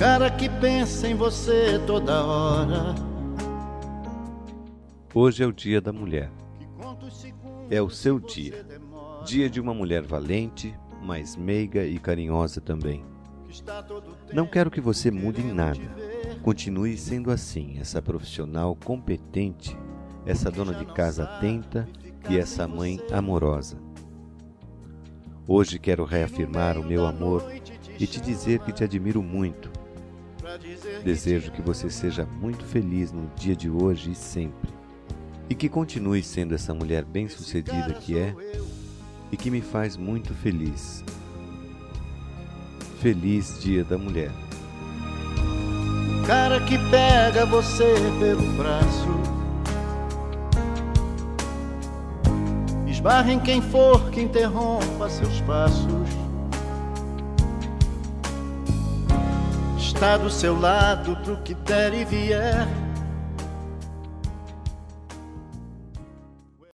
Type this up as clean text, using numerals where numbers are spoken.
cara que pensa em você toda hora. Hoje é o Dia da Mulher. É o seu dia. Dia de uma mulher valente, mas meiga e carinhosa também. Não quero que você mude em nada. Continue sendo assim, essa profissional competente, essa dona de casa atenta e essa mãe amorosa. Hoje quero reafirmar o meu amor e te dizer que te admiro muito. Desejo que você seja muito feliz no dia de hoje e sempre. E que continue sendo essa mulher bem-sucedida que é e que me faz muito feliz. Feliz Dia da Mulher. Cara que pega você pelo braço, esbarra em quem for que interrompa seus passos. Está do seu lado pro que der e vier.